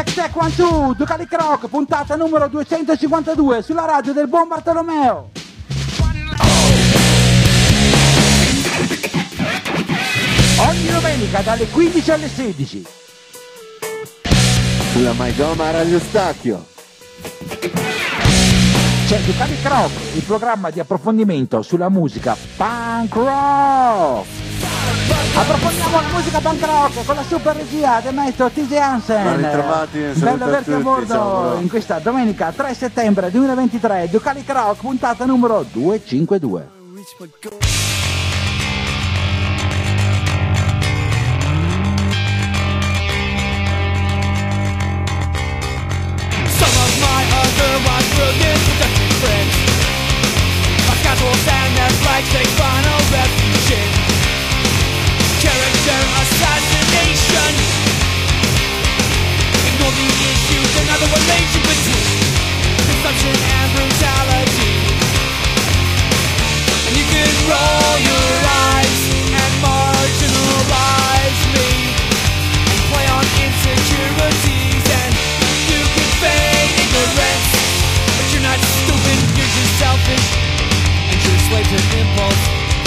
Check one two, Ducalic Rock, puntata numero 252 sulla radio del buon Bartolomeo. Ogni domenica dalle 15 alle 16 sulla Maigoma Radio Stacchio c'è Ducalic Rock, il programma di approfondimento sulla musica punk rock. Approfondiamo la musica punk rock con la super regia del maestro TJ Hansen. Ben ritrovati, bello averti a bordo in questa domenica 3 settembre 2023. Ducalic Rock, puntata numero 252. Otherwise brilliant production friends, my casuals and their flags take final refuge in character assassination. Ignore the issues, another relation between consumption and brutality. And you can roll your eyes and marginalize me and play on insecurities, and you can fake ignorance, but you're not stupid, you're just selfish, and you're a slave to impulse.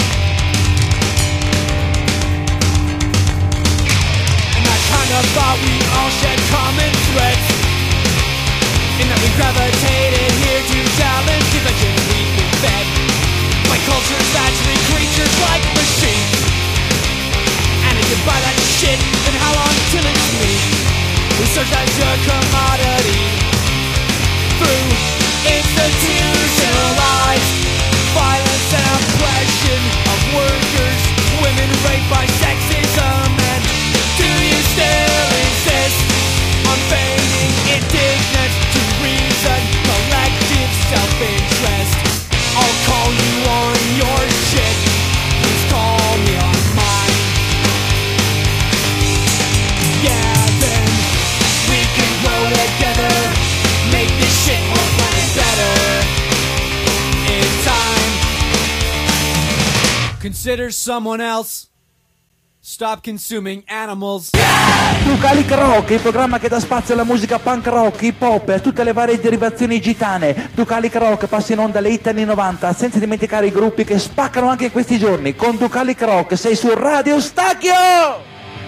And I kinda thought we all shared common threads, in that we gravitated here to challenge convention. We've been fed by cultures that treat creatures like machines, and if you buy that shit, then how long till it's me who serves as your commodity? Through institutionalized violence and oppression of workers, women raped by sexism, and do you still insist on feigning indignant to reason, collective self-interest? I'll call you on your shit, please call me on mine. Yeah, then we can grow together, make this shit more planet better in time. Consider someone else. Stop consuming animals. Ducalic Rock, il programma che dà spazio alla musica punk rock, hip hop e tutte le varie derivazioni gitane. Ducalic Rock passa in onda le hit anni 90, senza dimenticare i gruppi che spaccano anche in questi giorni. Con Ducalic Rock sei su Radio Stacchio!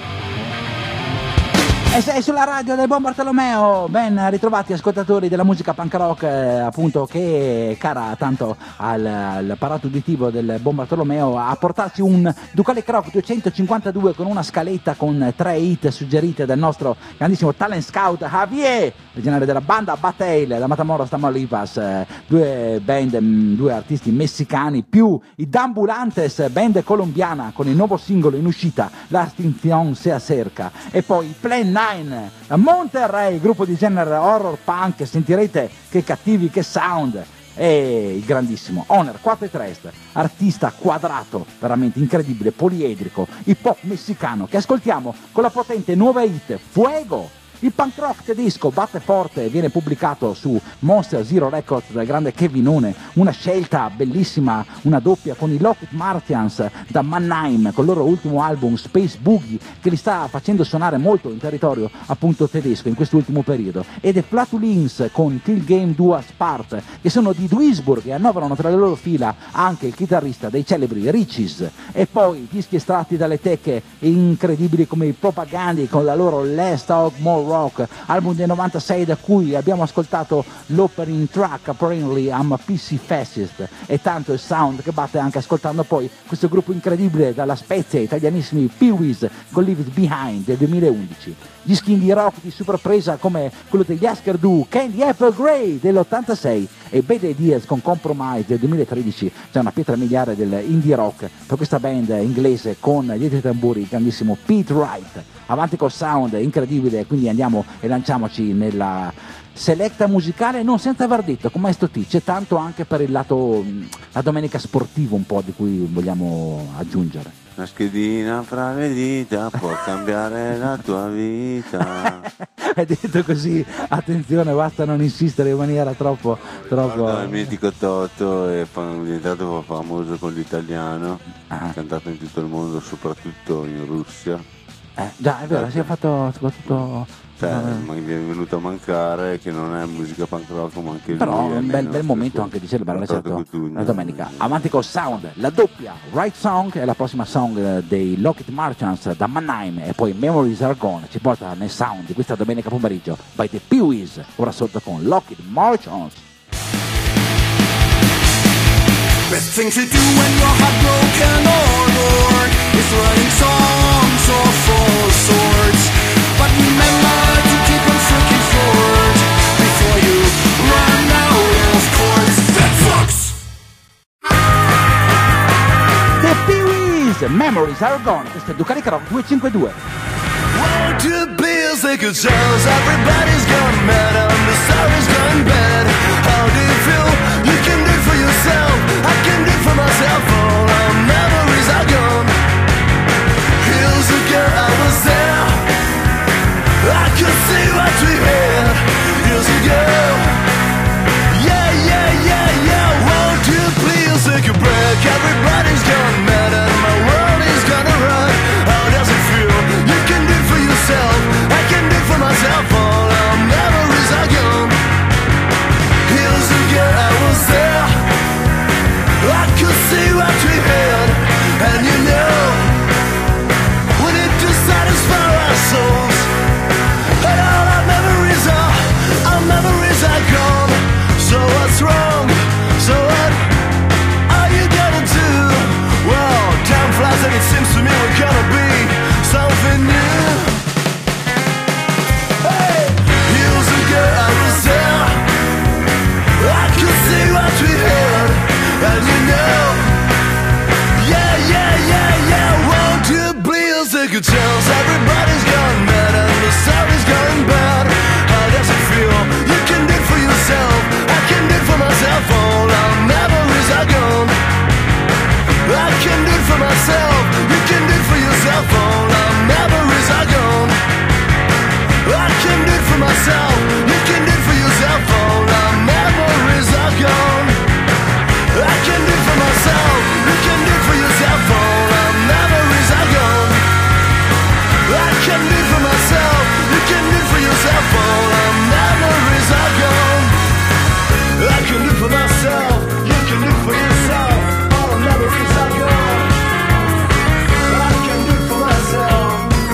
E sei sulla radio del buon Bartolomeo. Ben ritrovati ascoltatori della musica punk rock, appunto, che cara tanto all'apparato uditivo del buon Bartolomeo, a portarci un Ducalic Rock 252 con una scaletta con 3 hit suggerite dal nostro grandissimo talent scout Javier, originario della banda Batail da Matamoros, Tamaulipas, due band, due artisti messicani, più i Dambulantes, band colombiana con il nuovo singolo in uscita La Extinción se acerca, e poi i Plan 9 da Monterrey, gruppo di genere horror punk. Sentirete che cattivi, che sound, e il grandissimo Honor 4 Trest, artista quadrato, veramente incredibile, poliedrico, hip hop messicano, che ascoltiamo con la potente nuova hit Fuego. Il punk rock tedesco batte forte, viene pubblicato su Monster Zero Records del grande Kevinone, una scelta bellissima, una doppia con i Lockheed Martians da Mannheim, con il loro ultimo album Space Boogie, che li sta facendo suonare molto in territorio appunto tedesco in quest'ultimo periodo, ed è Flatulence con Till Game 2 Spart, che sono di Duisburg e annoverano tra le loro fila anche il chitarrista dei celebri Riches, e poi dischi estratti dalle teche incredibili come i Propagandi con la loro Less Talk More Rock, album del 96 da cui abbiamo ascoltato l'opening track Apparently I'm a PC Fascist, e tanto il sound che batte anche ascoltando poi questo gruppo incredibile dalla Spezia, italianissimi Pee-wees con Leave It Behind del 2011. Dischi indie rock di superpresa come quello degli Husker Du, Candy Apple Grey dell'86 e Bad Ideas con Compromise del 2013. C'è una pietra miliare del indie rock per questa band inglese con dietro i tamburi il grandissimo Pete Wright. Avanti col sound incredibile, quindi andiamo e lanciamoci nella selecta musicale non senza aver detto con Maestro T. C'è tanto anche per il lato la domenica sportivo un po' di cui vogliamo aggiungere. Una schedina fra le dita può cambiare la tua vita. È detto così, attenzione, basta non insistere in maniera troppo. Guarda, il mitico Toto è diventato famoso con l'italiano, cantato in tutto il mondo, soprattutto in Russia. Già, è vero, si è fatto soprattutto mi è venuto a mancare che non è musica punk rock, ma anche però lui è un bel momento anche di celebrare certo la domenica. Avanti col sound, la doppia Right Song è la prossima song dei Lockheed Marchants da Mannheim, e poi Memories Are Gone ci porta nel sound di questa domenica pomeriggio by the Pee-wees, ora sotto con Lockheed Marchants. Best thing to do when you're heartbroken or bored is writing songs of all sorts. But remember to keep on searching forward before you run out of chords. That sucks! The Pee-wees, Memories Are Gone, questo è Ducati Rock 252. Want to be a second chance, everybody's gone mad and the story's gone bad. How do you feel? You can do it for yourself, I can do it for myself. All our memories are gone. Here's a girl, I was there, I could see what we had. Here's a girl, yeah. Won't you please take a break? Everybody's gone mad and my world is gonna run. How does it feel? You can do it for yourself, I can do it for myself. All our memories are gone. Here's a girl, I was there, I could see what we had. And you know, we need to satisfy our souls. And all our memories are gone. So what's wrong? So what are you gonna do? Well, time flies and it seems to me we're gonna be something new. Hey, here's a girl, I was there, I could see what we had. And you know, yeah. Won't you please take a chance? Everybody's gone mad and the story's going bad. How does it feel? You can do it for yourself, I can do it for myself. All our memories are gone. I can do it for myself, you can do it for yourself. All our memories are gone. I can do it for myself, you can do it for yourself. All our memories are gone. I can do it for myself, you can do it for yourself. All our memories are gone. I can do it for myself, you can do it for yourself. All our memories are gone. I can do it for myself, you can do it for yourself. All our memories are gone. I can do it for myself.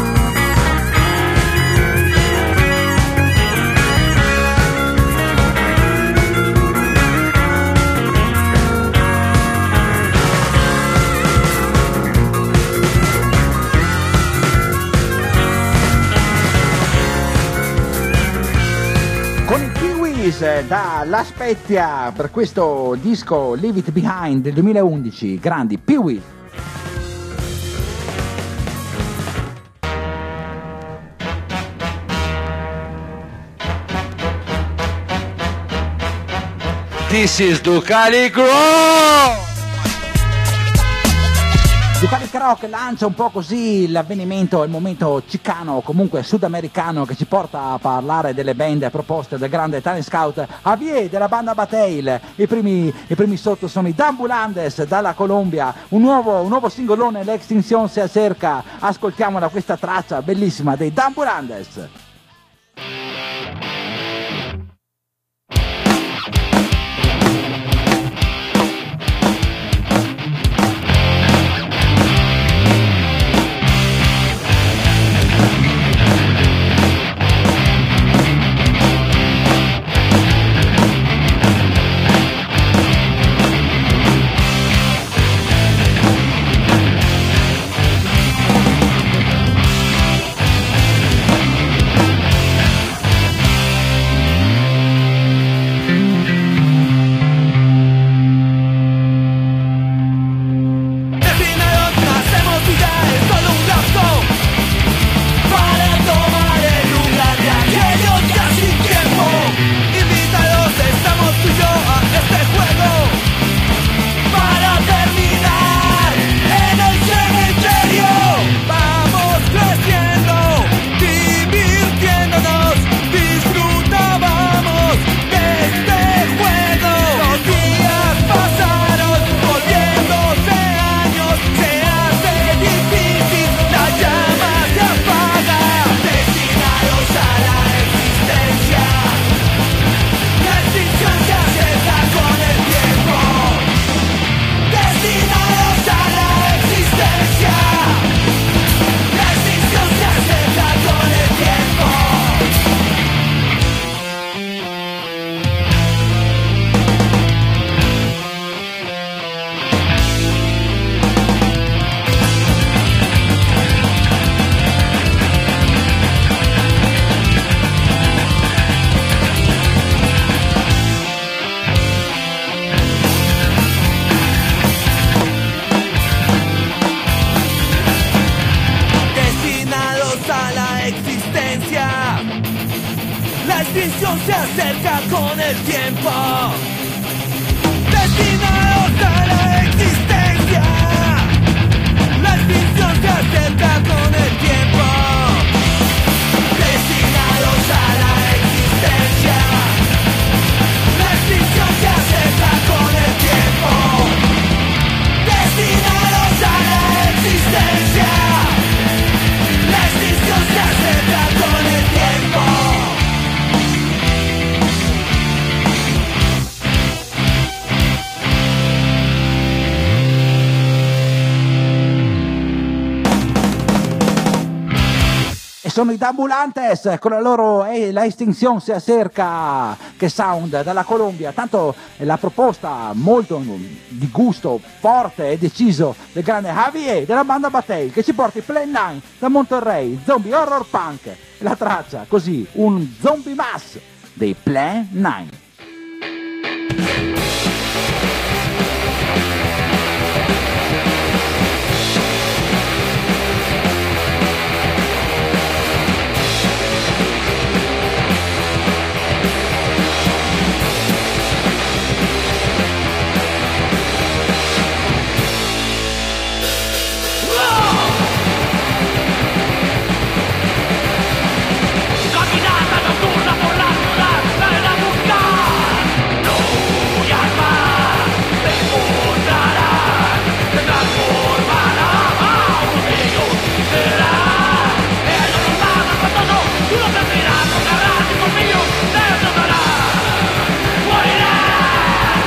Con i Pee-wees da La Spezia per questo disco Leave It Behind del 2011, grandi Pee-wees. This is Ducati Rock! Ducati Rock lancia un po' così l'avvenimento, il momento cicano, comunque sudamericano, che ci porta a parlare delle band proposte dal grande talent scout Javier della banda Bataille. I primi sotto sono i Dambulandes dalla Colombia, un nuovo singolone, l'Extinction si acerca. Ascoltiamola questa traccia bellissima dei Dambulandes. seca con el tiempo, destinados a la existencia. La extinción se acerca con el tiempo, destinados a la existencia. La extinción se acerca con el tiempo, destinados a la existencia. La extinción se acerca con el tiempo. E sono i Dambulantes con la loro La estinzione si acerca, che sound dalla Colombia. Tanto la proposta molto di gusto forte e deciso del grande Javier della banda Batey, che ci porta i Plan 9 da Monterrey, zombie horror punk, e la traccia così, un zombie mass dei Plan 9. Caminata nocturna por la ciudad, salen a buscar. No voy al mar, se encontrarán, se transformarán a uno de ellos será. Ellos nos van a todo, tú no te miras, no cabrás y conmigo te destrozarán. Morirás.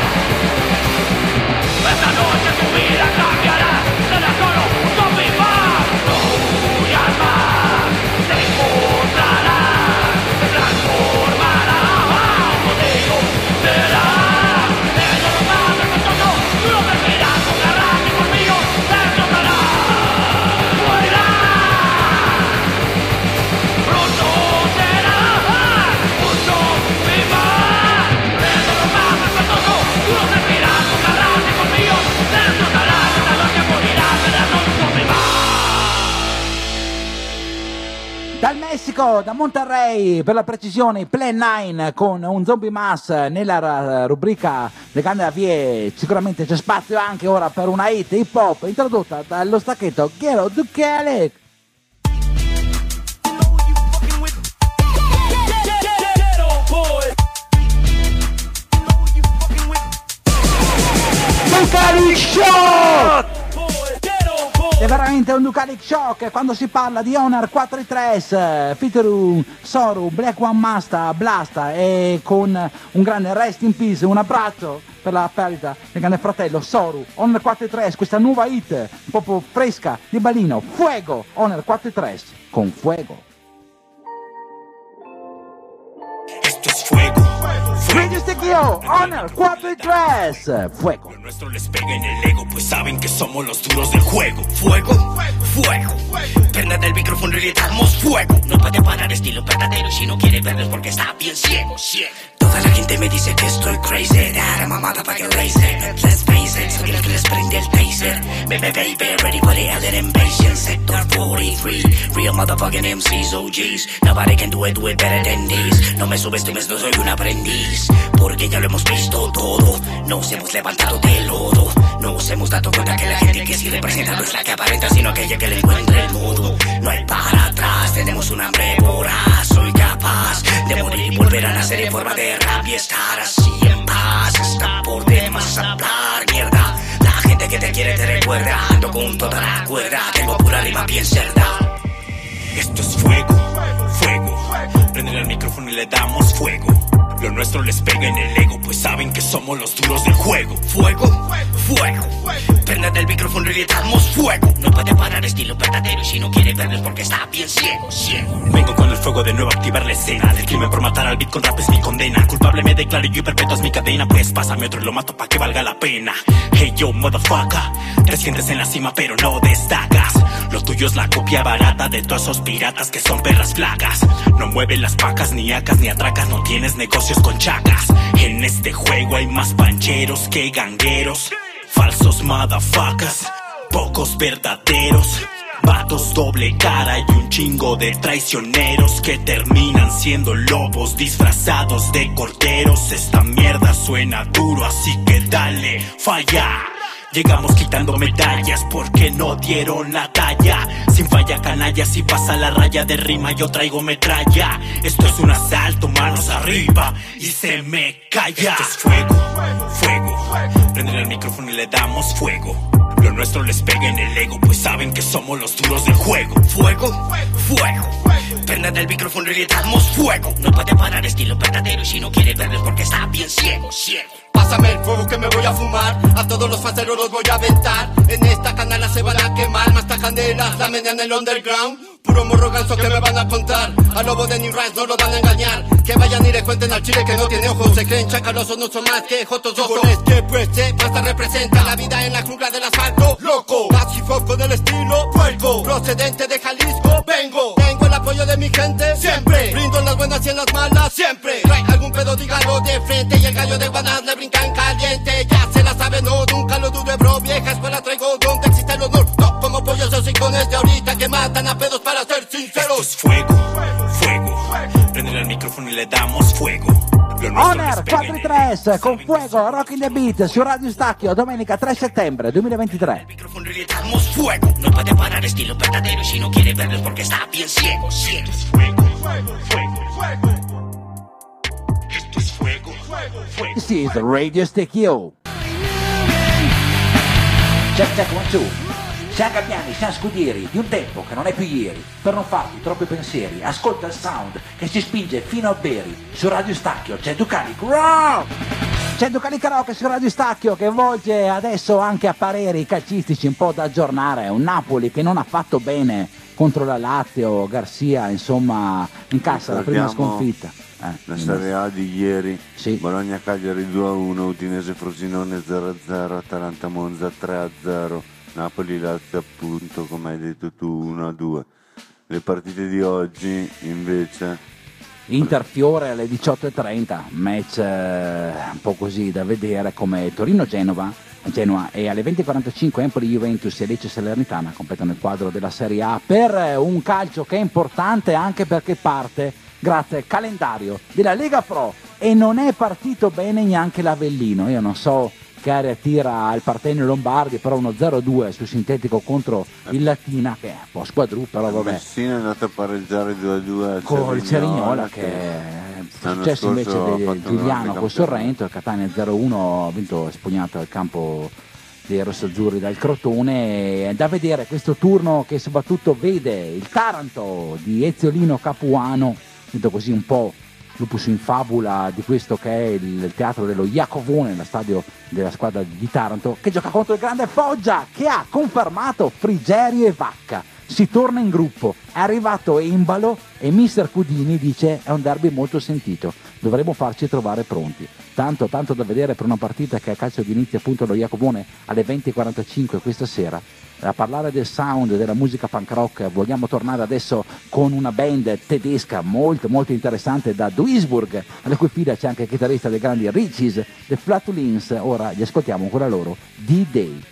Esta noche tu vida cambiará, serás solo un zombie más. No voy al mar, se encontrarán, se transformarán a uno de ellos será. Ellos nos van a todo, tú no te miras, no cabrás y conmigo te destrozarán. Morirás. Pronto serás un zombie más. Ellos nos van a todo, tú no te miras, no cabrás y conmigo te destrozarán. Esta noche morirás, serás solo un zombie más. Dal Messico, da Monterrey, per la precisione, Plan 9 con un zombie mass nella rubrica Le grandi Javier. Sicuramente c'è spazio anche ora per una hit hip hop introdotta dallo stacchetto Ghetto Ducale. Ducalic Shock! È veramente un Ducalic Shock quando si parla di Honor 4 Tres, featuring Soru, Black One Master, Blasta, e con un grande rest in peace, un abbraccio per la perdita del grande fratello Soru. Honor 4 Tres, questa nuova hit proprio fresca di Balino, Fuego, Honor 4 Tres con Fuego. Esto es fuego, Radio Stickio, Honor 4 Tres, Fuego. Lo nuestro les pega en el ego, pues saben que somos los duros del juego. Fuego, fuego, prenda del micrófono y le damos fuego. No puede parar estilo verdadero y si no quiere verlo es porque está bien ciego, ciego. Toda la gente me dice que estoy crazy, that I'm a motherfucking racer. Let's face it, soy el que les prende el taser. Baby, ready for the alien invasion. Sector 43, real motherfucking MCs, OGs. Nobody can do it better than this. No me subestimes, no soy un aprendiz, porque ya lo hemos visto todo. Nos hemos levantado del lodo, nos hemos dado cuenta que la gente que sí representa no es la que aparenta, sino aquella que le encuentra el modo. No hay para atrás, tenemos un hambre voraz. Soy capaz de morir y volver a nacer en forma de rap y estar así en paz. Está por demás hablar mierda. La gente que te quiere te recuerda. Ando con toda la cuerda, tengo pura rima bien cerda. Esto es fuego, fuego. Prenden el micrófono y le damos fuego. Lo nuestro les pega en el ego, pues saben que somos los duros del juego. Fuego, fuego. Prenden el micrófono y le damos fuego. No puede parar estilo verdadero y si no quiere verlo es porque está bien ciego, ciego. Vengo con el fuego de nuevo a activar la escena. Del crimen por matar al beat con rap es mi condena. Culpable me declaro y yo perpetuo es mi cadena. Pues pásame otro y lo mato pa' que valga la pena. Hey yo, motherfucker. Te sientes en la cima pero no destacas. Lo tuyo es la copia barata de todos esos piratas que son perras flacas. No mueven las pacas, ni acas, ni atracas. No tienes negocios con chacas. En este juego hay más pancheros que gangueros. Falsos motherfuckers, pocos verdaderos. Vatos doble cara y un chingo de traicioneros que terminan siendo lobos disfrazados de corderos. Esta mierda suena duro, así que dale, falla. Llegamos quitando medallas porque no dieron la talla. Sin falla canalla, si pasa la raya de rima yo traigo metralla. Esto es un asalto, manos arriba y se me calla. Esto es fuego, fuego. Prenden el micrófono y le damos fuego. Lo nuestro les pega en el ego, pues saben que somos los duros del juego. Fuego, fuego. Prenden el micrófono y le damos fuego. No puede parar estilo verdadero y si no quiere verlo porque está bien ciego, ciego. Pásame el fuego que me voy a fumar. A todos los faceros los voy a aventar. En esta canela se van a quemar. Más tajaneras, la media en el underground. Puro morro ganso que me van a contar. A lobo de New Rise no lo van a engañar. Que vayan y le cuenten al chile que no tiene ojos. Se creen chacalosos, no son más que jotos ojos. Que pues pasta representa la vida en la jungla del asfalto. Loco, Maxifo con el estilo puerco. Procedente de Jalisco, vengo. Tengo el apoyo de mi gente, siempre. Brindo en las buenas y en las malas, siempre. Trae algún pedo, dígalo de frente. Y el gallo de Guanas le brinca en caliente. Ya se la sabe, no, nunca lo dude, bro. Vieja escuela traigo donde existe el honor. No como pollos, yo soy con de ahorita que matan a pedos para ser sinceros. Esto es fuego, fuego. Prenden el micrófono y le damos fuego. Honor 4 y 3 con Fuego, Rock in the Beat su Radio Stacchio, domenica 3 settembre 2023. El micrófono y le damos fuego. No puede parar estilo verdadero y si no quiere verlo es porque está bien ciego, ciego. Esto es fuego, fuego, fuego. Esto es fuego, fuego, fuego. This is Radio Stacchio. Check 1 2. Siamo Gabbiani, siamo Scudieri, di un tempo che non è più ieri. Per non farti troppi pensieri, ascolta il sound che si spinge fino a Beri. Su Radio Stacchio c'è Ducali Rock! C'è Ducali Karaoke su Radio Stacchio che volge adesso anche a pareri calcistici un po' da aggiornare. Un Napoli che non ha fatto bene contro la Lazio, Garcia, insomma, incassa la prima sconfitta. La Serie A di ieri, sì. Bologna-Cagliari 2-1, Udinese-Frosinone 0-0, Atalanta-Monza 3-0. Napoli-Lazio appunto, come hai detto tu, 1-2. Le partite di oggi invece Inter-Fiore alle 18:30, match un po' così da vedere, come Torino-Genoa e alle 20:45 Empoli-Juventus e Lecce-Salernitana completano il quadro della Serie A per un calcio che è importante anche perché parte grazie al calendario della Lega Pro e non è partito bene neanche l'Avellino. Io non so che area tira al Partenio Lombardi, però uno 0-2 sul sintetico contro il Latina, che è un po' squadru, però vabbè. Messina è andato a pareggiare 2-2 con il Cerignola, che è successo invece di Giuliano col Sorrento. Il Catania 0-1 ha vinto espugnato al campo dei rossazzurri dal Crotone. È da vedere questo turno che soprattutto vede il Taranto di Eziolino Capuano, detto così un po' lupus in fabula di questo che è il teatro dello Iacovone, lo stadio della squadra di Taranto, che gioca contro il grande Foggia, che ha confermato Frigerio e Vacca. Si torna in gruppo, è arrivato Embalo e mister Cudini dice è un derby molto sentito, dovremo farci trovare pronti. Tanto da vedere per una partita che a calcio di inizio appunto allo Iacovone alle 20:45 questa sera. A parlare del sound, della musica punk rock, vogliamo tornare adesso con una band tedesca molto molto interessante da Duisburg, alle cui fila c'è anche il chitarrista dei grandi Riches, The Flatulence. Ora li ascoltiamo con la loro D-Day.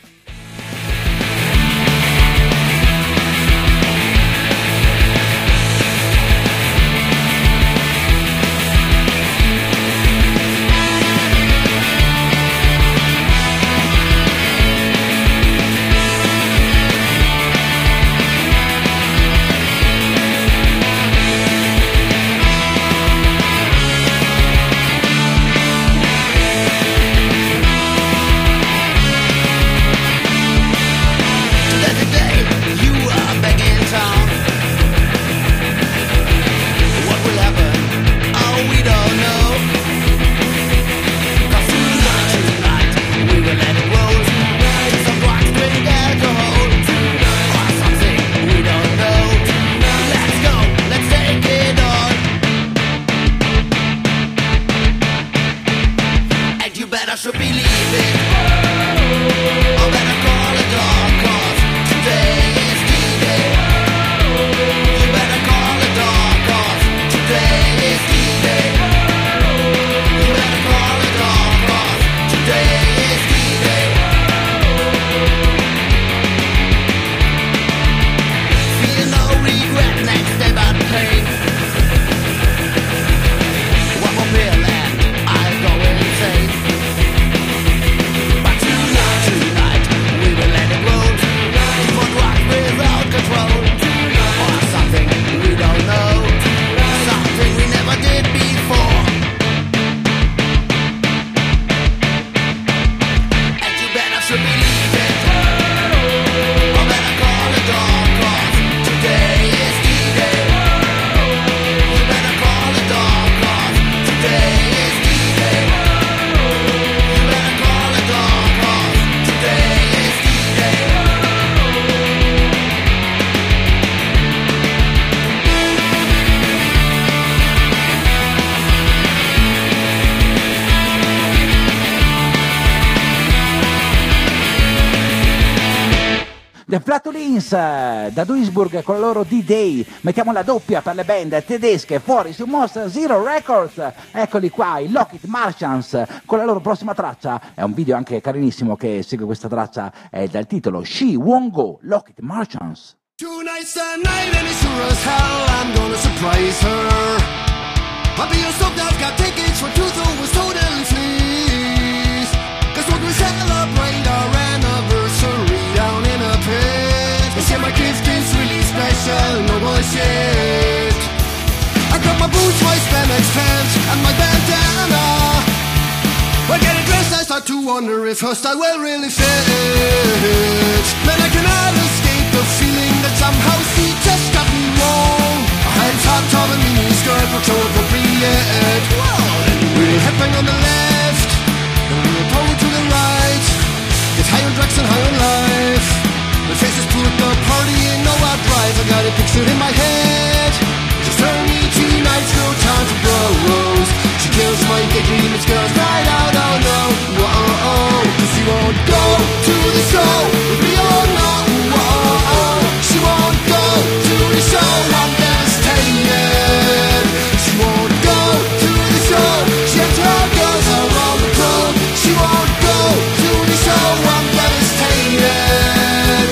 The Flatulence da Duisburg con la loro D-Day. Mettiamo la doppia per le band tedesche fuori su Monster Zero Records. Eccoli qua, i Lockheed Martians con la loro prossima traccia. È un video anche carinissimo che segue questa traccia, è dal titolo She Won't Go, Lockheed Martians. Tonight's the night and it's sure as hell I'm gonna surprise her. I'll be a stoked, I've got tickets for 2 was totally fleas. Cause when we celebrate our anniversary down in a pit, you see my gift is really special, no bullshit. I got my boots, my spandex pants and my bandana. When getting dressed I start to wonder if her style will really fit. Then I cannot escape the feeling that somehow she just got me wrong. A high top top and mini skirt were so appropriate. We'll headbang on the left, and we'll pole to the right. Get high on drugs and high on life. The faces put the party in overdrive. I got a picture in my head. Just turn me tonight's no time for bros. She kills my daydreams, girls right out, oh no. Whoa, cause she won't go to the show with me, oh no. Whoa, she won't go to the show, I'm devastated. She won't go to the show, she and her girls are on the road. She won't go to the show, I'm devastated.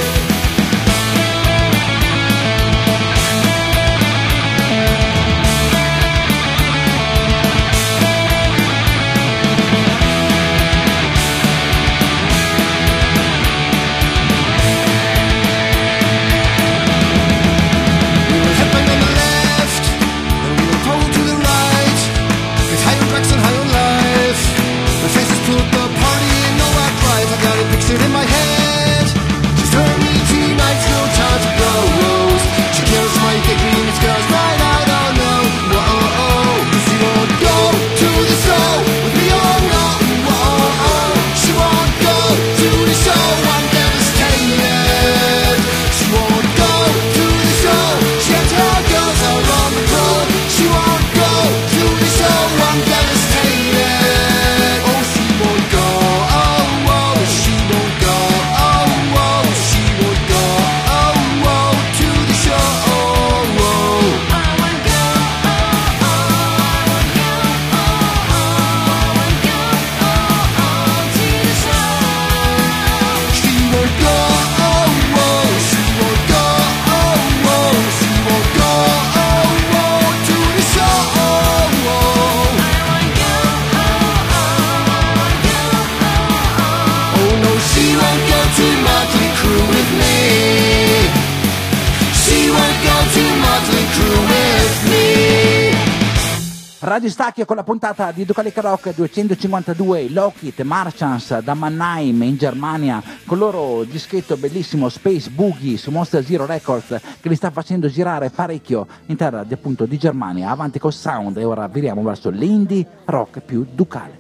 In my head, she's turning me tonight's no time to bros. She kills my daydreams, girls right out, oh no. Whoa, cause she won't go to the show with me, oh no. Whoa, she won't go to the show, I'm devastated. She won't go to the show, she and her girls are on the road. She won't go to the show, I'm devastated. Oh, she won't go, oh, whoa, she won't go, oh, whoa, she won't go, oh, whoa, to the show, oh, whoa. I won't go, oh, oh, I won't go, oh, oh, I won't go, oh, oh, to the show. She won't go, oh, whoa, she won't go, oh, whoa, she won't go, oh, whoa, to the show, oh, whoa. I won't go, oh, oh, I won't go, oh, oh. Oh no, she won't go to Motley Crue with me. She won't go to Motley Crue with me. Radio Stacchio con la puntata di Ducalica Rock 252, Lockheed Martians da Mannheim in Germania con il loro dischetto bellissimo Space Boogie su Monster Zero Records che li sta facendo girare parecchio in terra appunto di Germania. Avanti col sound e ora viriamo verso l'indie rock più ducale.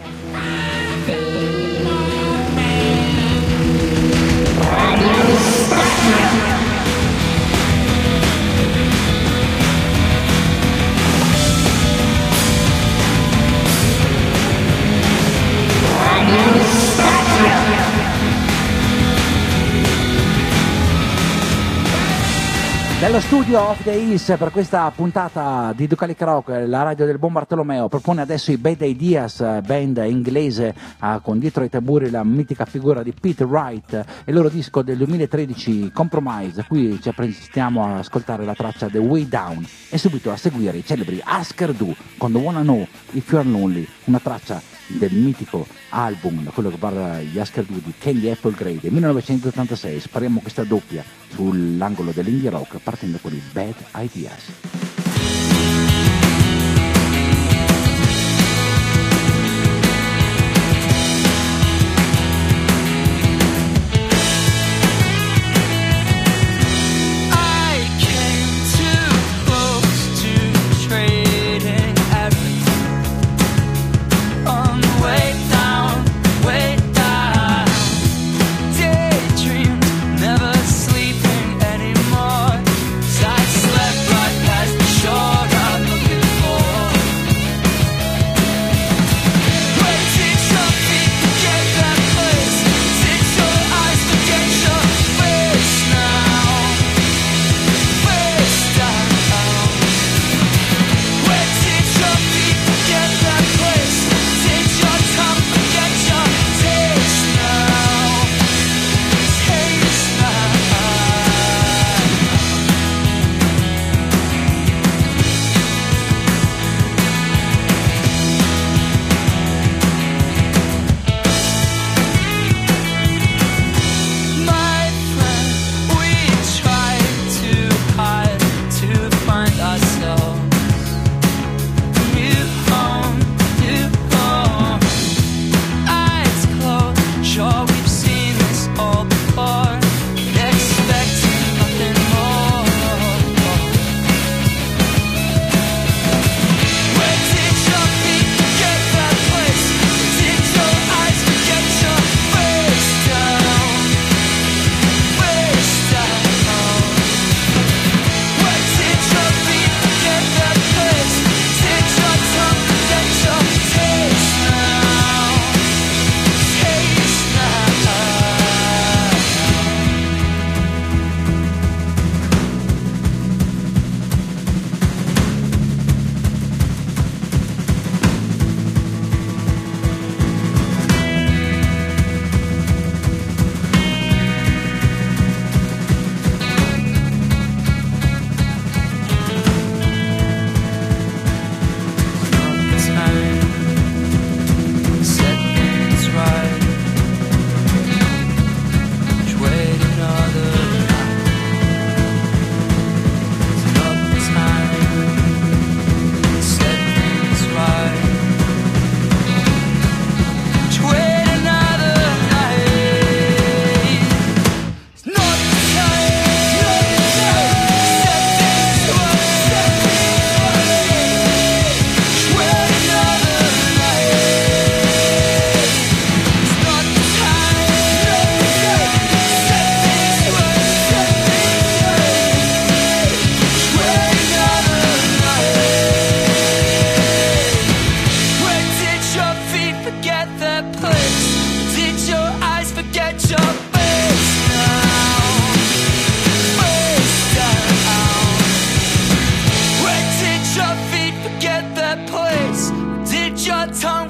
Dallo studio Off the Hills per questa puntata di Ducalica Rock, la radio del buon Bartolomeo propone adesso i Bad Ideas, band inglese con dietro ai tamburi la mitica figura di Pete Wright e il loro disco del 2013 Compromise. Qui ci apprestiamo a ascoltare la traccia The Way Down e subito a seguire i celebri Asker Du con The Wanna Know If You're Lonely, una traccia del mitico album, quello che parla gli Asker Du di Candy Apple Grey del 1986. Spariamo questa doppia sull'angolo dell'indie rock partendo con i Bad Ideas. Never sleeping anymore. 'Cause I slept right past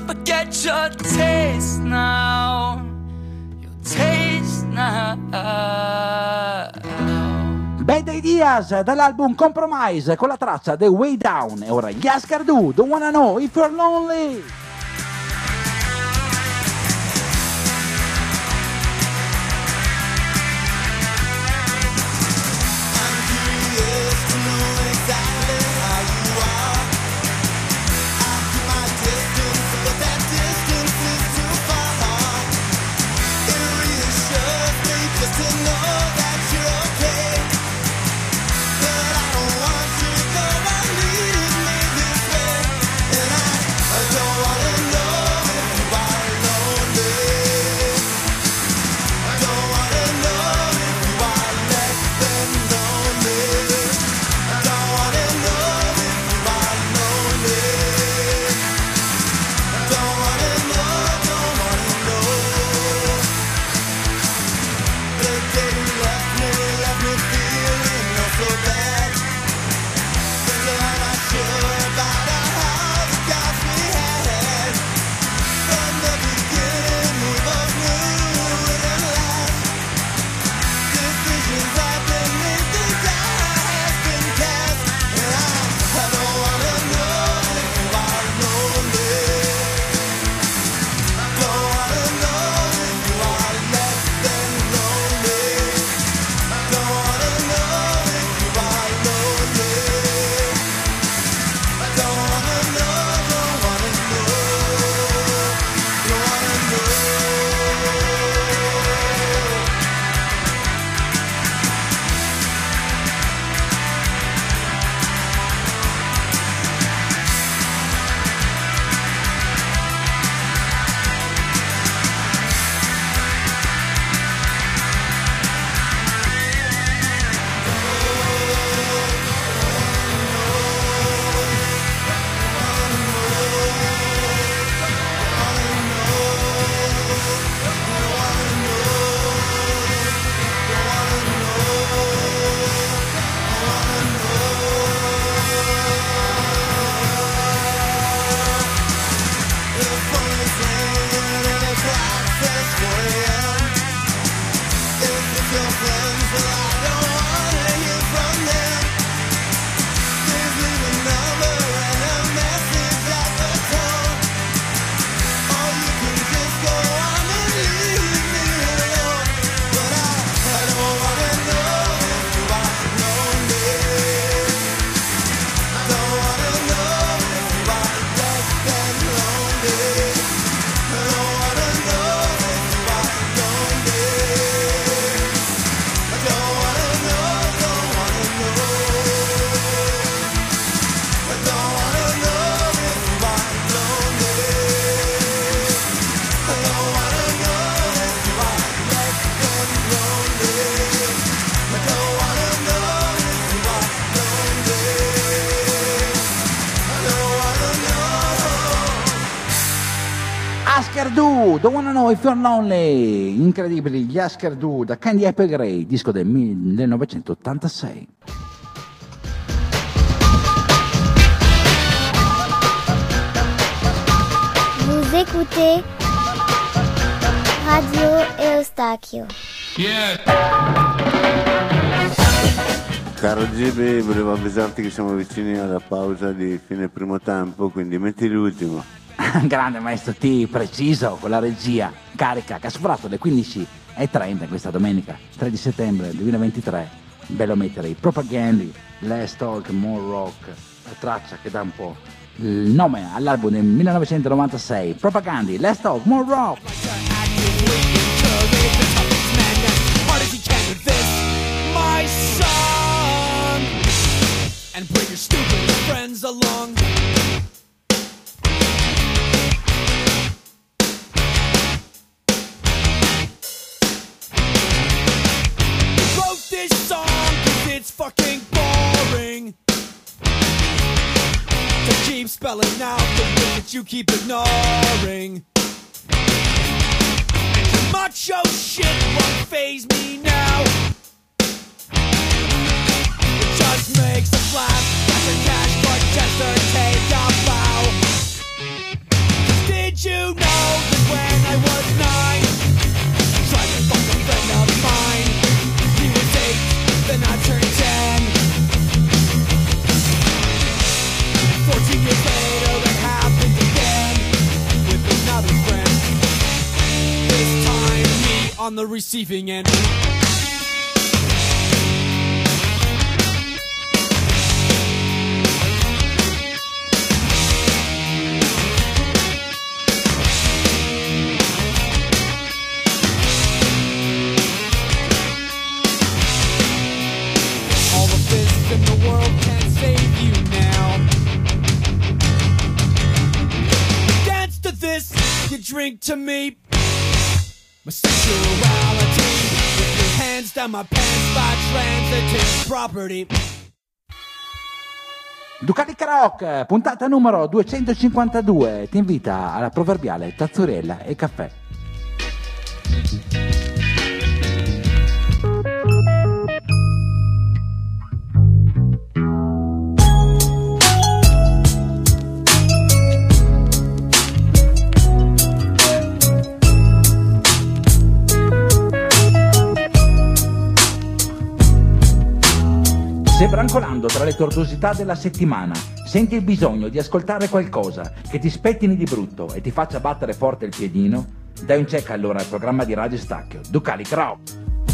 but get your taste now. Your taste now. Bad Ideas dall'album Compromise con la traccia The Way Down. E ora gli Ascar Do, Don't Wanna Know If You're Lonely. Ascar Do, Don't Wanna Know If You're Lonely. Incredibili, gli Ascar Do da Candy Apple Grey, disco del 1986. Vous écoutez Radio Eustachio. Caro GB, volevo avvisarti che siamo vicini alla pausa di fine primo tempo, quindi metti l'ultimo. Grande maestro T, preciso con la regia. Carica, che ha superato le 15:30 questa domenica 3 di settembre 2023. Bello mettere i Propagandi, Less Talk, More Rock, la traccia che dà un po' il nome all'album del 1996. Propagandi, Less Talk, More Rock. And bring your stupid friends along. Wrote this song 'cause it's fucking boring to keep spelling out the words that you keep ignoring. Macho shit won't faze me now. Just makes a flash, cash or cash, but just to take a bow. 'Cause Did you know that when I was 9, tried to fuck a friend of mine? He was 8, then I turned 10. 14 years later it happened again with another friend. This time me on the receiving end. In the world can't save you now. Dance to this, you drink to me. My sexuality, with your hands down my pants by transitive property. Ducati Karaoke, puntata numero 252, ti invita alla proverbiale tazzurella e caffè. Se brancolando tra le tortuosità della settimana senti il bisogno di ascoltare qualcosa che ti spettini di brutto e ti faccia battere forte il piedino, dai un check allora al programma di Radio Stacchio, Ducati Karaoke.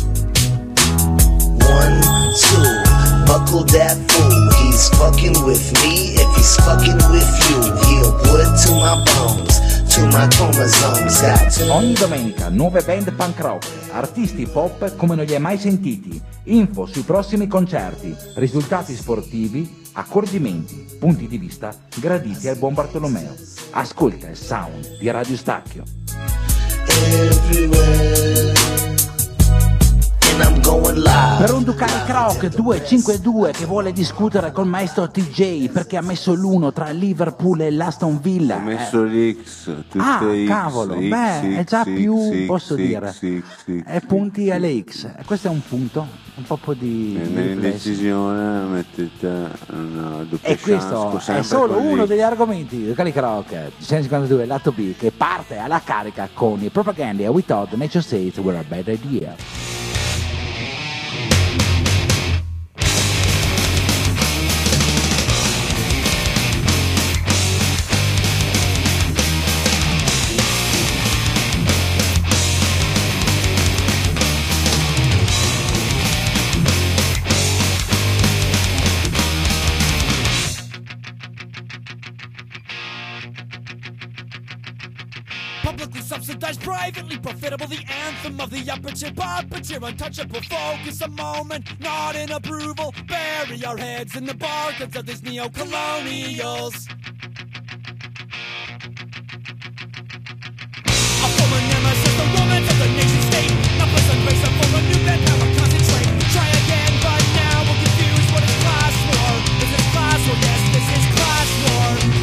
1, 2, buckle that fool, he's fucking with me, if he's fucking with you, he'll put to my bones, to my chromosomes, got to... Ogni domenica nuove band punk rock, artisti pop come non li hai mai sentiti, info sui prossimi concerti, risultati sportivi, accorgimenti, punti di vista graditi al buon Bartolomeo. Ascolta il sound di Radio Stacchio. Everywhere. I'm going live. Per un Ducati Karaoke 252 che vuole discutere col maestro TJ perché ha messo l'1 tra Liverpool e l'Aston Villa. Ho messo l'X, tutte X, cavolo, X, beh, è già X, più, X, posso X, dire, X, è punti alle X. Questo è un punto, un po' di nell'indecisione mettete una doppia e questo chance, è solo con uno l'X. degli argomenti di Ducati Karaoke 152 lato B, che parte alla carica con i Propaganda We Thought Nature States Were a Bad Idea. Publicly subsidized, privately profitable, the anthem of the upper tier, puppeteer, untouchable, focus a moment, not in approval, bury our heads in the bargains of these neo-colonials. A former nemesis, the woman of the nation state, now pleasant race up for a new manpower, concentrate, try again, but now we're confused, what is class war? Is this class war? Yes, this is class war.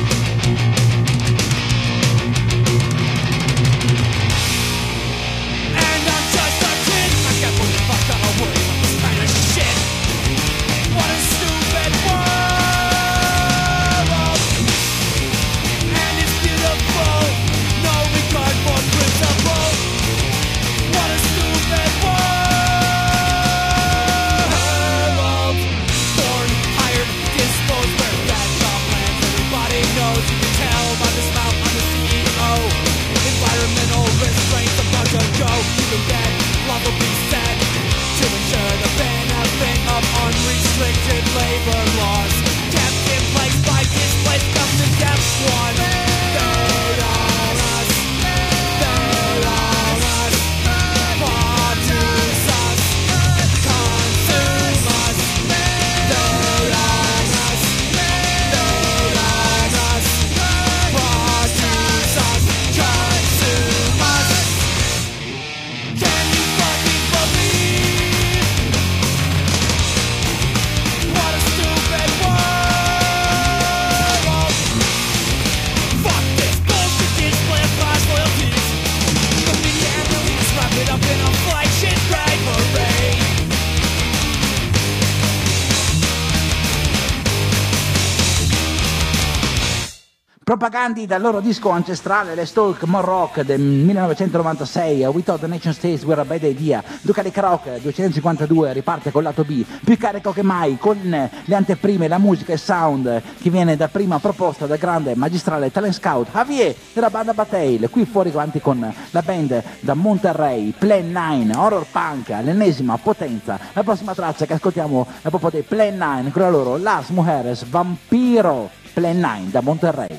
Propagandi dal loro disco ancestrale Let's Talk More Rock del 1996, We Thought the Nation States Were a Bad Idea. Ducalic Rock 252 riparte col lato B, più carico che mai, con le anteprime, la musica e sound che viene da prima proposta dal grande magistrale talent scout Javier della banda Bataille. Qui fuori avanti con la band da Monterrey, Plan 9, horror punk all'ennesima potenza. La prossima traccia che ascoltiamo è proprio dei Plan 9 con la loro Las Mujeres Vampiro. Plan 9 da Monterrey.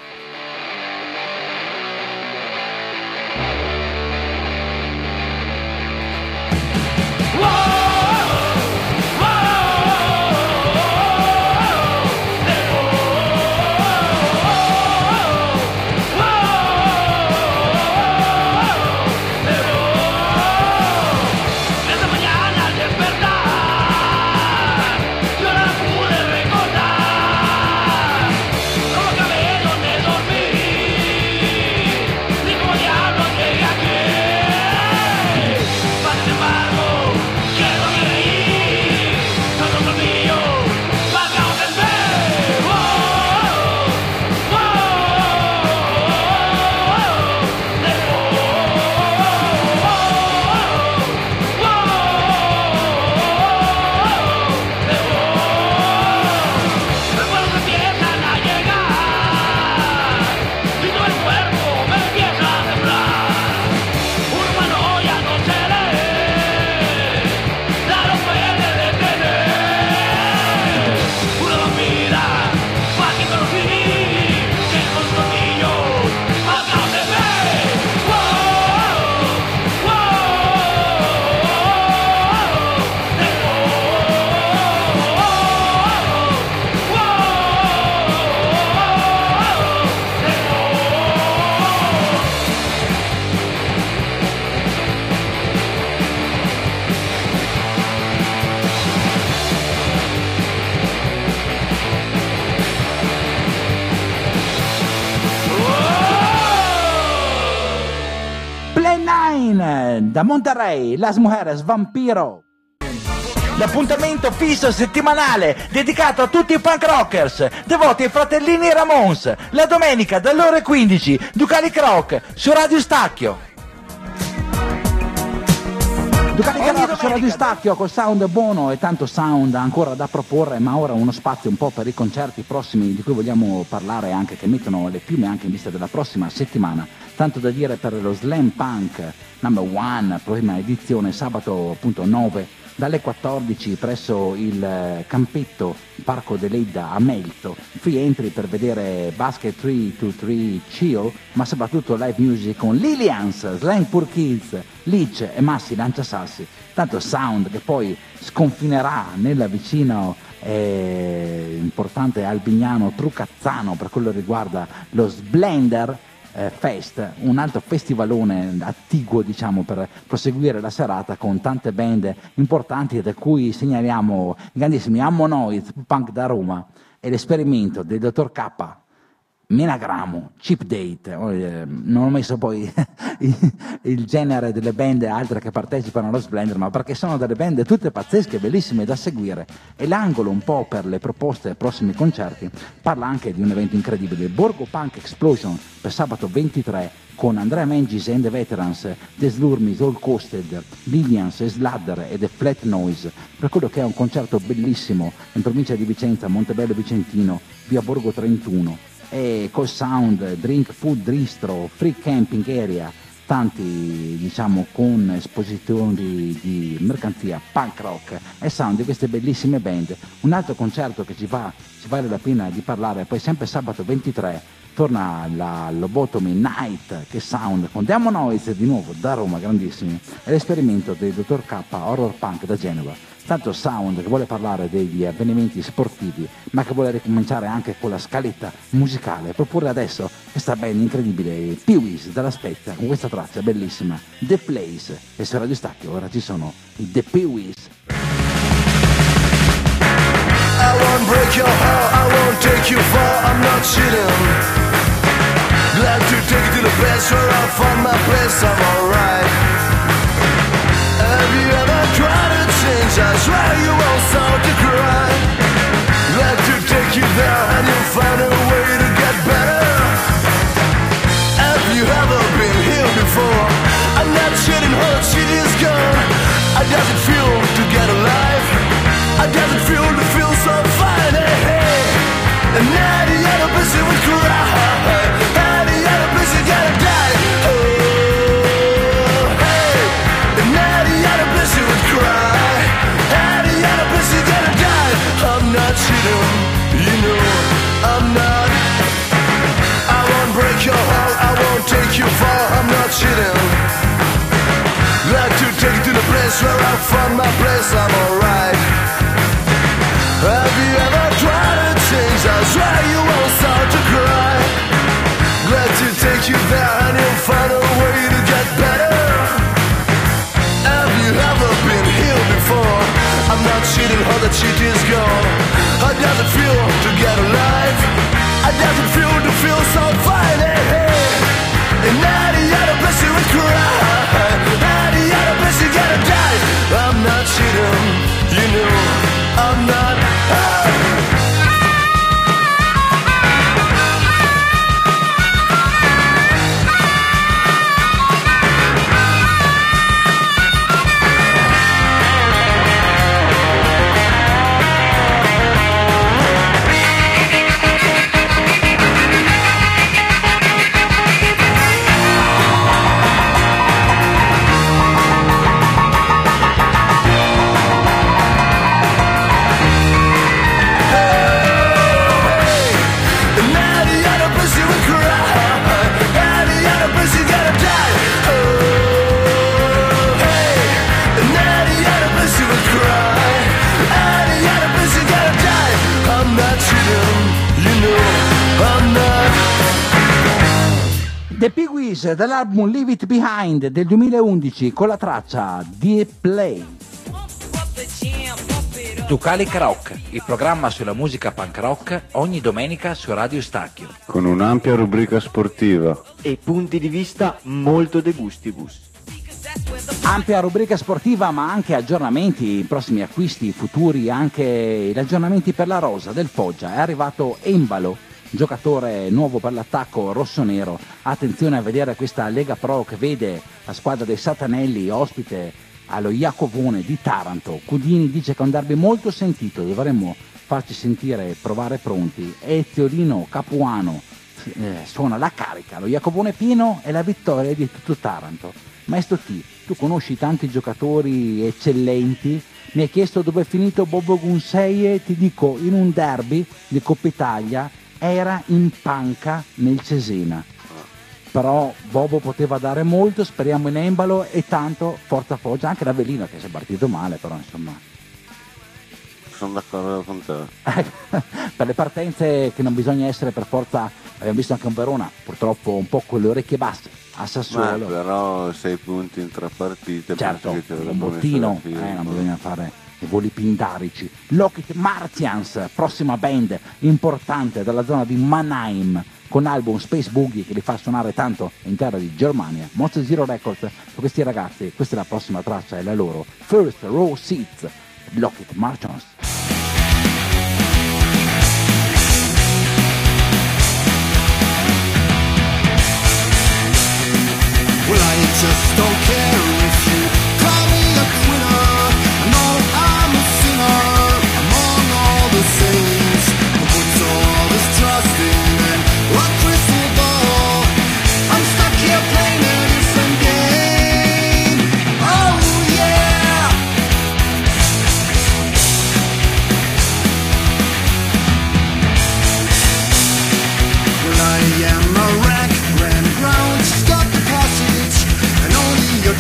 Da Monterrey, Las Mujeres Vampiro. L'appuntamento fisso settimanale dedicato a tutti i punk rockers devoti ai fratellini Ramones. La domenica dalle ore 15, Ducalic Rock su Radio Stacchio. Ducalic Rock su Radio Stacchio col sound buono e tanto sound ancora da proporre, ma ora uno spazio un po' per i concerti prossimi di cui vogliamo parlare, anche che mettono le piume anche in vista della prossima settimana. Tanto da dire per lo Slam Punk number 1, prossima edizione, sabato appunto 9 dalle 14 presso il campetto Parco dell'Edda a Melto. Free entry per vedere Basket 323 Chill, ma soprattutto live music con Lilians, Slang Poor Kids, Leech e Massi Lanciasassi. Tanto sound che poi sconfinerà nella vicino importante Albignano Trucazzano per quello che riguarda lo Splendor Fest, un altro festivalone attiguo diciamo per proseguire la serata con tante band importanti, da cui segnaliamo i grandissimi Ammonoid, punk da Roma, e l'esperimento del dottor K, Menagramo, Cheap Date. Non ho messo poi il genere delle band altre che partecipano allo Splendor, ma perché sono delle band tutte pazzesche, bellissime da seguire, e l'angolo un po' per le proposte ai prossimi concerti parla anche di un evento incredibile, Borgo Punk Explosion, per sabato 23 con Andrea Mengis and the Veterans, The Slurmis, All Coasted, Lilians, Sladder e The Flat Noise, per quello che è un concerto bellissimo in provincia di Vicenza, Montebello Vicentino, via Borgo 31, e col sound, drink, food, distro, free camping area, tanti diciamo con esposizioni di mercanzia, punk rock e sound di queste bellissime band. Un altro concerto che ci vale la pena di parlare, poi sempre sabato 23 torna la Lobotomy Night, che sound, con Demonoids di nuovo da Roma, grandissimi, e l'esperimento del dottor K, horror punk da Genova. Tanto sound che vuole parlare degli avvenimenti sportivi, ma che vuole ricominciare anche con la scaletta musicale, proporre adesso questa band incredibile, Pee-wees dalla Spezia, con questa traccia bellissima, The Place, e su Radio Stacchio ora ci sono i The Pee-wees. I won't break your heart, I won't take you far, I'm not cheating. Glad to take you to the place where I find my place, I'm alright. Have you ever tried to change? I swear you won't start to cry. Glad to take you there and you'll find a way to get better. does it feel to get alive? How does it feel to feel so fine? Hey, hey. And now the other person would cry. Now the other person gotta die. Oh, hey. And now the other person would cry. Now the other person gotta die. I'm not cheating, you know I'm not. I won't break your heart, I won't take you far. I'm not cheating. Like to take you to the place where I found my place. I'm alright. Have you ever tried to change? I swear you won't start to cry. Glad to take you there and you'll find a way to get better. Have you ever been healed before? I'm not cheating, all the cheat is gone. How does it feel to get alive? How does it feel to feel so fine? Hey, hey. And now the other person would cry. Now the other person gotta die. I'm not cheating, you know I'm not. The Pee-wees dall'album Leave It Behind del 2011 con la traccia Deep Play. Ducali Karaoke, il programma sulla musica punk rock ogni domenica su Radio Stacchio. Con un'ampia rubrica sportiva. E punti di vista molto de gustibus. Ampia rubrica sportiva ma anche aggiornamenti, prossimi acquisti futuri, anche gli aggiornamenti per la rosa del Foggia. È arrivato Embalo, giocatore nuovo per l'attacco rossonero. Attenzione a vedere questa Lega Pro che vede la squadra dei Satanelli ospite allo Iacovone di Taranto. Cudini dice che è un derby molto sentito, dovremmo farci sentire, provare pronti. Eziolino Capuano suona la carica, lo Iacovone pieno e la vittoria di tutto Taranto. Maestro T, tu conosci tanti giocatori eccellenti, mi hai chiesto dove è finito Bobo Gunseie, ti dico in un derby di Coppa Italia era in panca nel Cesena, però Bobo poteva dare molto, speriamo in Embalo e tanto forza Foggia, anche l'Avellino che si è partito male, però insomma sono d'accordo con te. Per le partenze che non bisogna essere per forza, abbiamo visto anche un Verona purtroppo un po' con le orecchie basse a Sassuolo. Ma però 6 punti in 3 partite, certo, penso che un bottino, non bisogna fare i voli pindarici. Lockheed Martians, prossima band importante dalla zona di Mannheim, con album Space Boogie che li fa suonare tanto in terra di Germania. Monster Zero Records, per questi ragazzi questa è la prossima traccia, è la loro First Row Seats, Lockheed Martians. Well, I just don't care if you call me a quitter. I know I'm a sinner among all the saints. Who puts all this trust in a crystal ball? I'm stuck here playing a different game. Oh yeah. Well, I am a wreck, ran ground, stuck deposits, and only your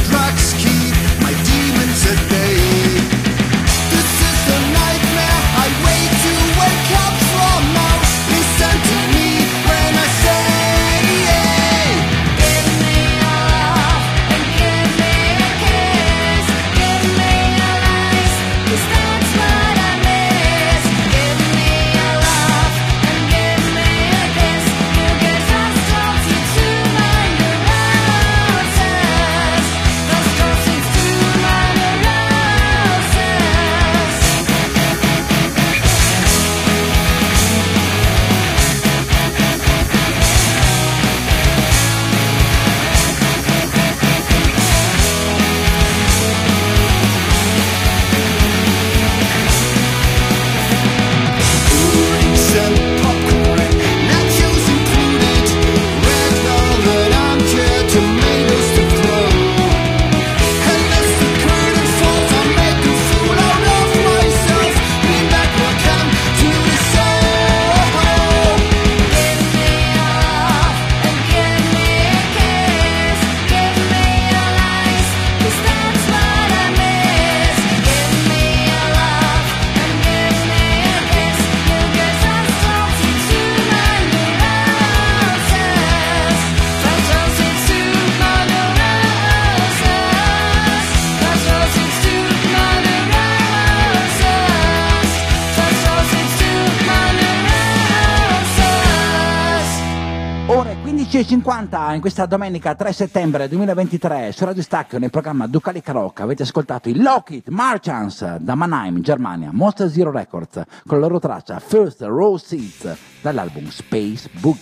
11.50 in questa domenica 3 settembre 2023 su Radio Stacchio nel programma Ducali Karaoke avete ascoltato i Lockheed Marchants da Mannheim, Germania, Monster Zero Records con la loro traccia First Row Seats dall'album Space Boogie.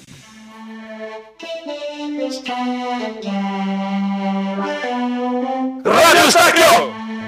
Radio Stacchio!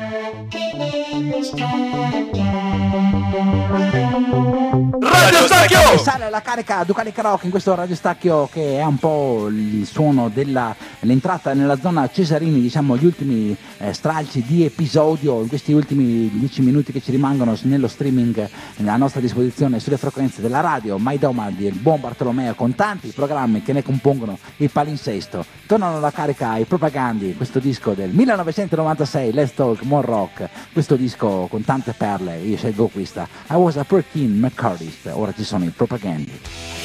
Radio Stacchio! Sale la carica Ducali Karaoke in questo Radio Stacchio che è un po' il suono dell'entrata nella zona Cesarini, diciamo gli ultimi stralci di episodio in questi ultimi 10 minuti che ci rimangono nello streaming a nostra disposizione sulle frequenze della radio Maidoma del buon Bartolomeo con tanti programmi che ne compongono il palinsesto. Tornano alla carica i Propagandi, questo disco del 1996, Let's Talk More Rock, questo disco con tante perle, io scelgo questa, I Was a Perkin McCartist, ora ci sono i Propagandi.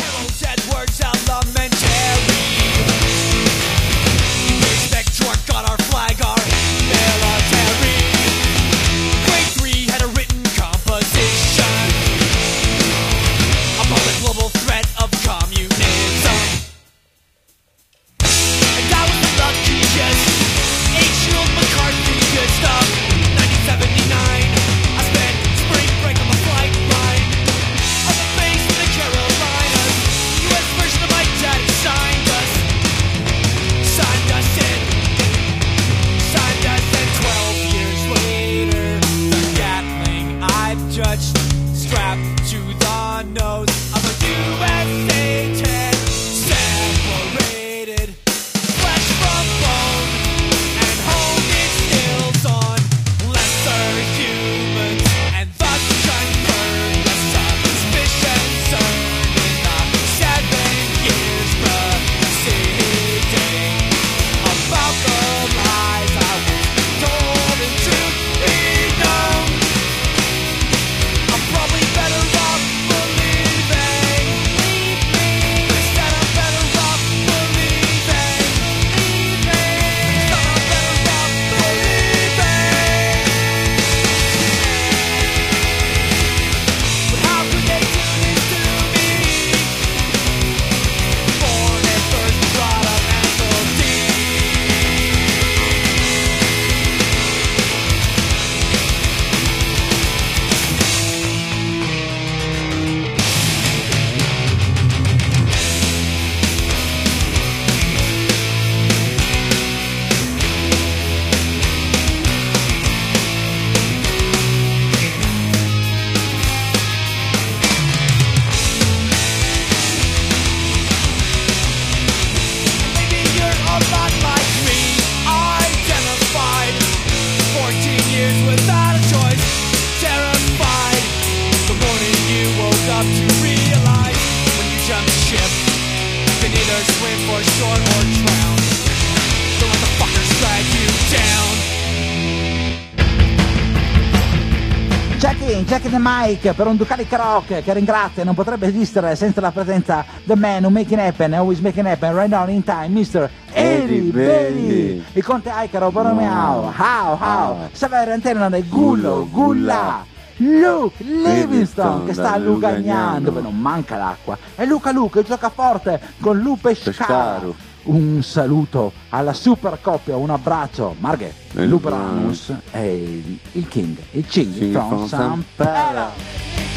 Jack the Mike per un Ducali Karaoke che ringrazia, non potrebbe esistere senza la presenza The Man Who Making Happen, Always Making Happen, Right Now in Time, Mr. Eddie Bailey, il Conte Icaro, Borromeo, How, Savere Antenna del Gullo, Gulla, Luke Livingston che sta lugagnando dove non manca l'acqua, e Luca che gioca forte con Lupe Pescaro. Un saluto alla super coppia, un abbraccio Marghe, Lubranus e il King, il Ching from San Pedro.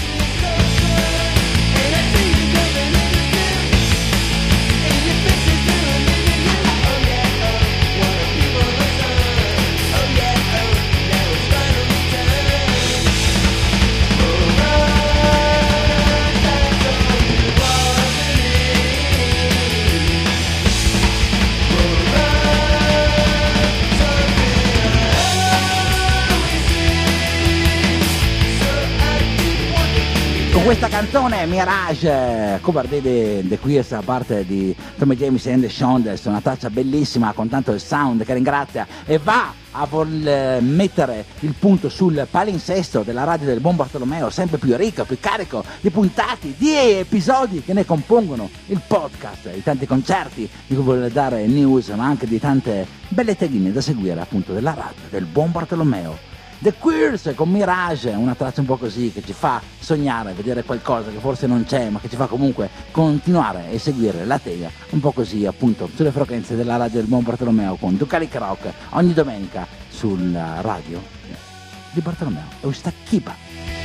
Questa canzone Mirage, cover di The Queers a parte di Tommy James and the Shondells, una traccia bellissima con tanto il sound che ringrazia e va a voler mettere il punto sul palinsesto della radio del buon Bartolomeo, sempre più ricco, più carico di puntate, di episodi che ne compongono il podcast, di tanti concerti di cui vuole dare news, ma anche di tante belle tagline da seguire appunto della radio del buon Bartolomeo. The Queers con Mirage, una traccia un po' così che ci fa sognare, vedere qualcosa che forse non c'è, ma che ci fa comunque continuare e seguire la tela, un po' così appunto sulle frequenze della radio del Buon Bartolomeo con Ducalic Rock ogni domenica sulla radio di Bartolomeo. È uscita Kiba.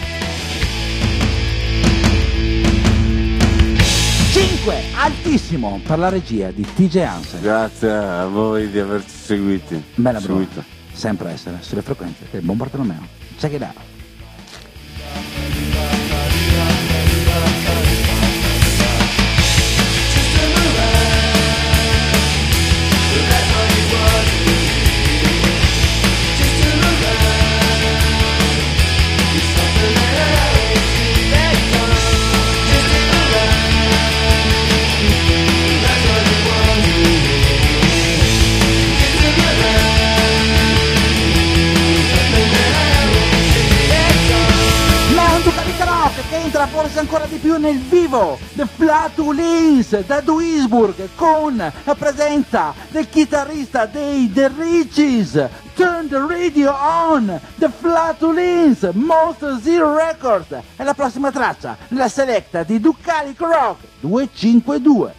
5, altissimo per la regia di TJ Hansen. Grazie a voi di averci seguiti. Bella Bruno, sempre essere sulle frequenze del Buon Bartolomeo. Check it out. Che entra forse ancora di più nel vivo The Flatulence da Duisburg con la presenza del chitarrista dei The Riches. Turn the radio on, The Flatulence, Monster Zero Records è la prossima traccia, la selecta di Ducalic Rock 252.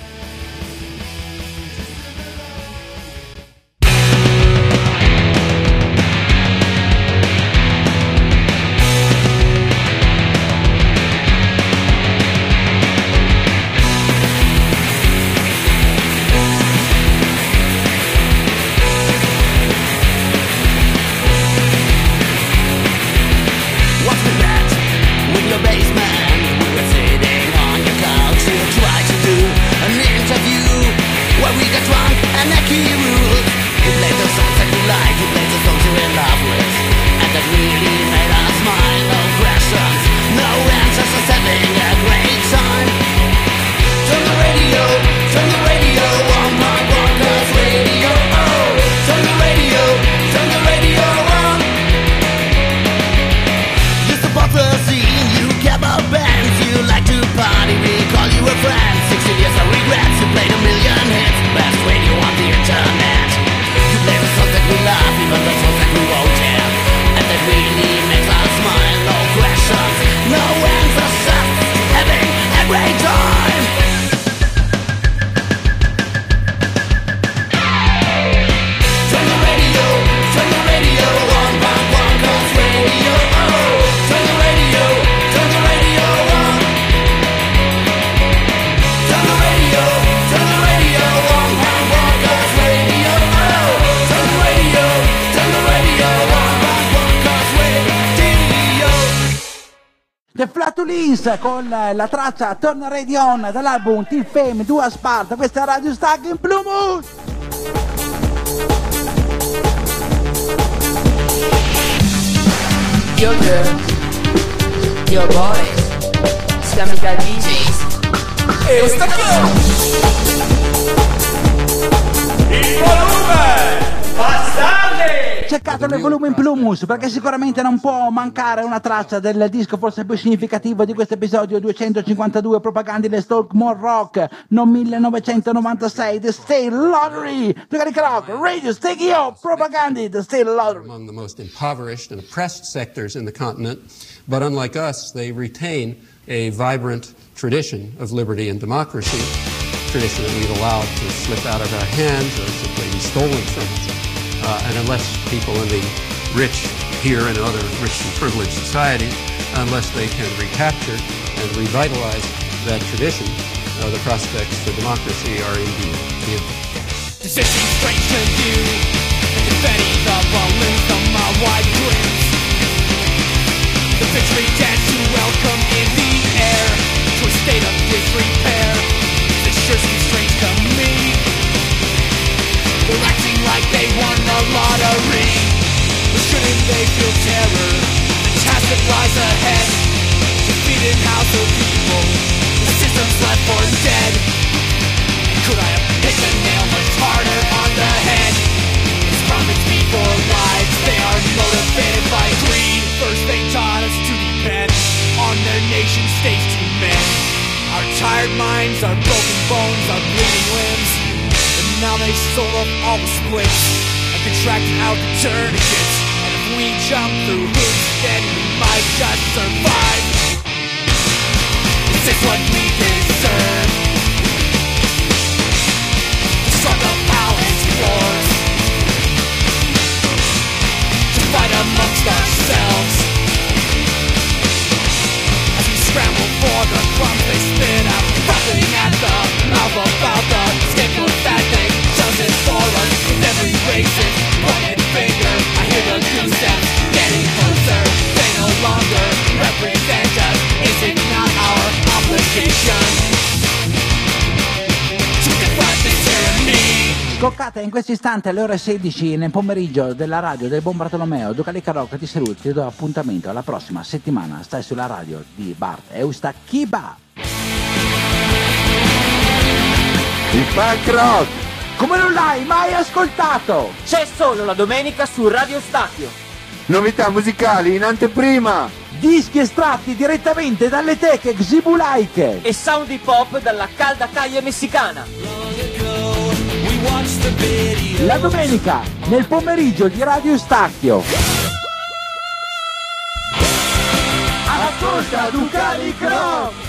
Con la traccia Turn Radio On dall'album Till Fame 2 a Sparta. Questa è Radio Stack in Blue Moon. Your girls, your boys, Scamica DJs e Stacchio. Il volume bastardi. Cercate nel volume in Plumus perché sicuramente non può mancare una traccia del disco forse più significativo di questo episodio 252, Propaganda del Stalkmore Rock, non 1996, The State Lottery. Ducalic Rock, Radio Stakio, Propaganda, The State Lottery. Among the most impoverished and oppressed sectors in the continent, but unlike us, they retain a vibrant tradition of liberty and democracy, tradition that we've allowed to slip out of our hands or simply be stolen from us. And unless people in the rich here and other rich and privileged societies, unless they can recapture and revitalize that tradition, the prospects for democracy are indeed dim. Decisions strange to you, confetti, the balloons on my white grins. The victory dance to welcome in the air, to a state of disrepair. This sure seems strange to me. They're acting like they won the lottery, but shouldn't they feel terror? Fantastic lies ahead, defeated house of people, the system's left for dead. Could I have hit the nail much harder on the head? It's promised me for lives, they are motivated by greed. First they taught us to depend on their nation states to mend our tired minds, our broken bones, our bleeding limbs. Now they sold up all the splits and contracted out the tourniquets, and the we jump through hoops, then we might just survive. Is this what we deserve? Struggle balance wars, to fight amongst ourselves, as we scramble for the crumbs they spit out, frothing at the mouth about the scapegoat that they chosen for us. With every racist pointed finger, I hear the two steps getting closer. They no longer represent us. Is it not our obligation to confront this tyranny? Scoccata in questo istante alle ore 16 nel pomeriggio della radio del Buon Bartolomeo. Duca Licca Rock ti saluti, ti do appuntamento alla prossima settimana. Stai sulla radio di Bart Eustachiba. Il punk rock! Come non l'hai mai ascoltato? C'è solo la domenica su Radio Stacchio. Novità musicali in anteprima! Dischi estratti direttamente dalle teche xibulaiche e sound hip hop dalla calda calle messicana. La domenica nel pomeriggio di Radio Stacchio. Ascolta Duca Licca Rock!